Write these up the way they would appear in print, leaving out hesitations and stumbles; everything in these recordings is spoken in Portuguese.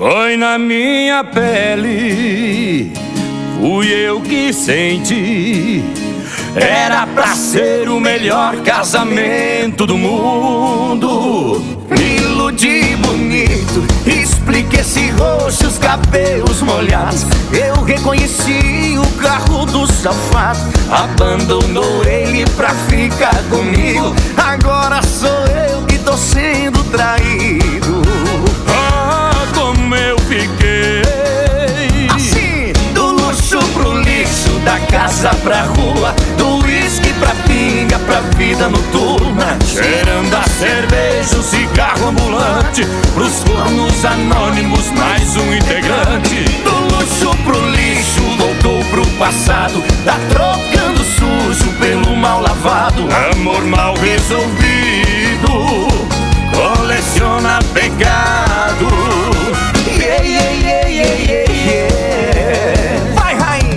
Foi na minha pele, fui eu que senti. Era pra ser o melhor casamento do mundo. Me iludi bonito, expliquei esse rosto, os cabelos molhados. Eu reconheci o carro do safado. Abandonou ele pra ficar comigo. Agora sou eu que tô sendo traído. Ah, como eu fiquei assim, do luxo pro lixo, da casa pra rua, do uísque pra pinga, pra vida noturna. cheirando a cerveja, o cigarro ambulante, pros fornos anônimos, mais um integrante. Do luxo pro lixo, voltou pro passado. Tá trocando sujo pelo mal lavado. Amor mal resolvido, coleciona pecado. Yeah, yeah, yeah, yeah, yeah, yeah. Vai, rainha!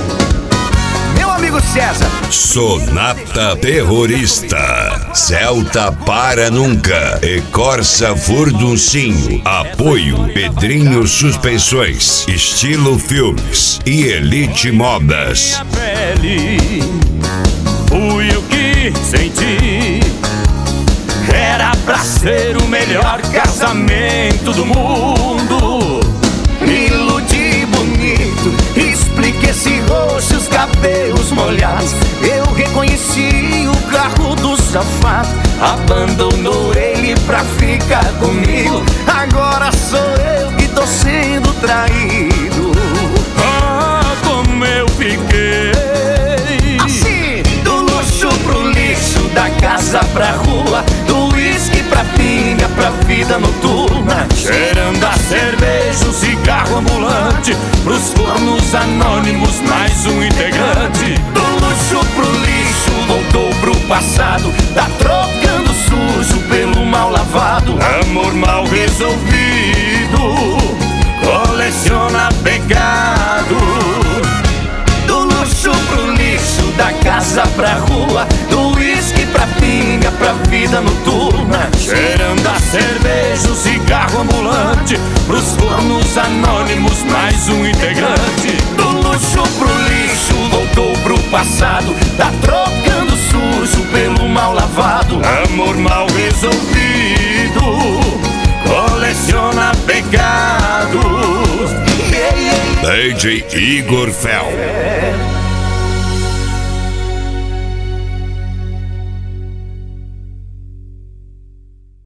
Meu amigo César. Sonata Terrorista, Celta Para Nunca e Corsa Furduncinho. Apoio Pedrinho Suspensões, Estilo Filmes e Elite Modas. Minha pele, fui eu que senti. Era pra ser o melhor casamento do mundo. Me iludi bonito, expliquei esse rosto, os cabelos molhados. Eu reconheci o carro do safado. Abandonou ele pra ficar comigo. Agora sou eu que tô sendo traído. Ah, como eu fiquei assim, do luxo pro lixo, da casa pra rua, do uísque pra pinga, pra vida noturna. cheirando a cerveja, o cigarro ambulante, pros fornos anônimos, mais um integrante. Do luxo pro lixo, voltou pro passado. Tá trocando sujo pelo mal lavado. Amor mal resolvido, coleciona pecado. Do luxo pro lixo, da casa pra rua, do uísque pra pinga, pra vida noturna. cheirando a cerveja, o cigarro ambulante, pros fornos anônimos, mais um integrante. Do luxo pro lixo, voltou pro passado. Tá trocando sujo pelo mal lavado. Amor mal resolvido, coleciona pecado. Yeah, yeah, DJ Igor Fel. yeah.